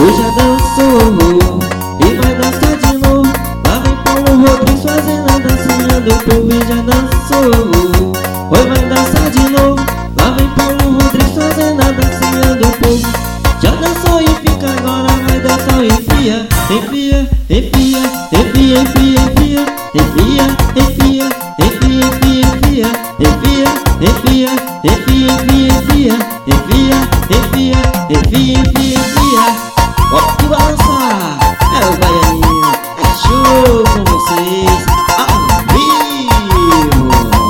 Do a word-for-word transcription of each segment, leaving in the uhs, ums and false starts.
Hoje já dançou e vai dançar de novo. Lá vem Paulo Rodrigues fazendo a dancinha do povo e já dançou. Hoje vai dançar de novo. Lá vem Paulo Rodrigues fazendo a dancinha do povo. Já dançou e fica, agora vai dançar o enfia. Enfia, enfia, enfia, enfia, enfia. Enfia, enfia, enfia, enfia, enfia. Enfia, enfia, enfia, enfia. Enfia, enfia, enfia, enfia, enfia. Bora que balançar, é o Baianinho, é show com vocês, ao vivo.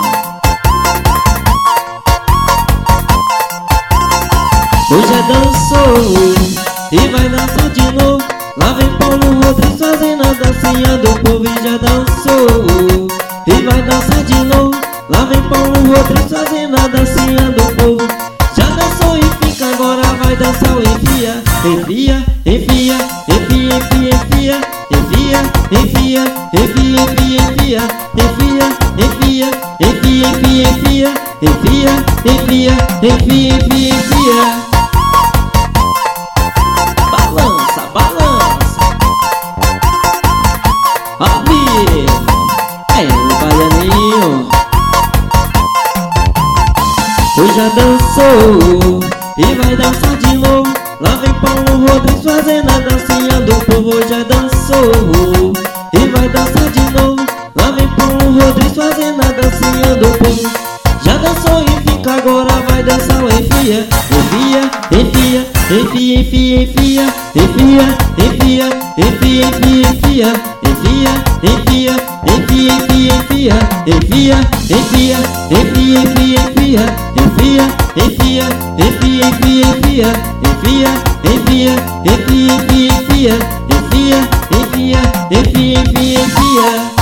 Hoje já dançou e vai dançar de novo. Lá vem Paulo Rodrigues fazendo a dancinha do povo e já dançou e vai dançar de novo. Lá vem Paulo Rodrigues fazendo a dancinha do povo. Já dançou e fica, agora vai dançar o enfia. Enfia, enfia, enfia, enfia, enfia. Enfia, enfia, enfia, enfia. Enfia, enfia, enfia, enfia. Enfia, enfia, enfia, enfia, enfia, enfia. Balança, balança. Ao vivo, é o Baianinho. Hoje já dançou e vai dançar de novo. Lá vem Paulo Rodrigues fazendo a dancinha do povo. Hoje já dançou e vai dançar de novo. Lá vem Paulo Rodrigues fazendo a dancinha do povo. Já dançou e fica, agora vai dançar o enfia. Enfia, enfia, enfia, enfia, enfia. Enfia, enfia, enfia, enfia, enfia. Enfia, enfia, enfia, enfia, enfia. Enfia, enfia, enfia, enfia, enfia. Enfia, enfia, enfia, enfia, enfia. Enfia, enfia, enfia, enfia, enfia. Enfia, enfia, enfia, enfia, enfia.